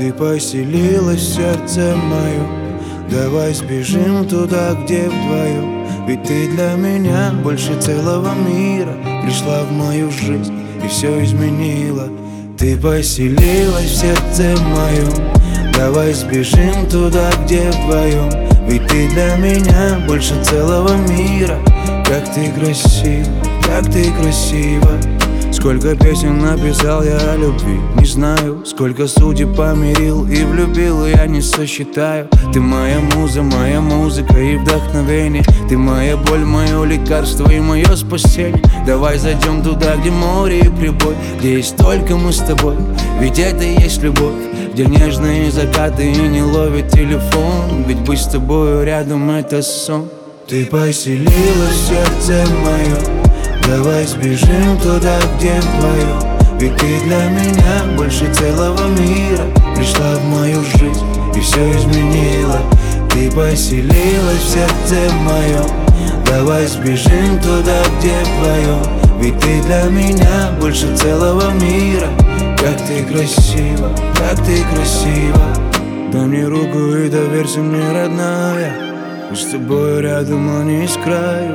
Ты поселилась в сердце моем. Давай сбежим туда, где вдвоем. Ведь ты для меня больше целого мира. Пришла в мою жизнь и все изменила. Ты поселилась в сердце моем. Давай сбежим туда, где вдвоем. Ведь ты для меня больше целого мира. Как ты красива, как ты красива. Сколько песен написал я о любви, не знаю. Сколько судеб помирил и влюбил, я не сосчитаю. Ты моя муза, моя музыка и вдохновение. Ты моя боль, мое лекарство и мое спасение. Давай зайдем туда, где море и прибой, где есть только мы с тобой. Ведь это и есть любовь, где нежные закаты и не ловит телефон. Ведь быть с тобою рядом это сон. Ты поселилась в сердце моем. Давай сбежим туда, где вдвоем. Ведь ты для меня больше целого мира. Пришла в мою жизнь и все изменила. Ты поселилась в сердце моем. Давай сбежим туда, где вдвоем. Ведь ты для меня больше целого мира. Как ты красива, как ты красива. Дай мне руку и доверься мне, родная. Мы с тобой рядом, а не с краю.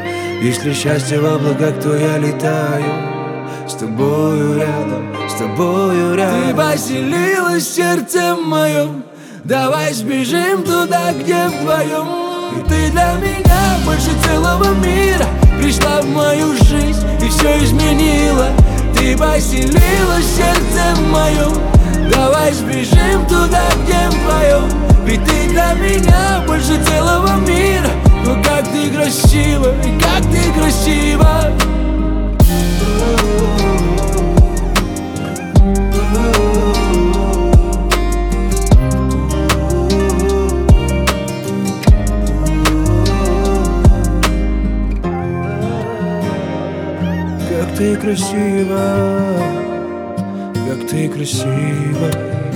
Если счастье в облаках, то я летаю с тобою рядом, с тобою рядом. Ты поселилась в сердце моем. Давай сбежим туда, где вдвоем. И ты для меня больше целого мира. Пришла в мою жизнь и все изменила. Ты поселилась в сердце моем. Давай сбежим туда, где вдвоем. Ведь ты для меня больше целого мира. Ну как ты красива, и как ты красива. Как ты красива, как ты красива.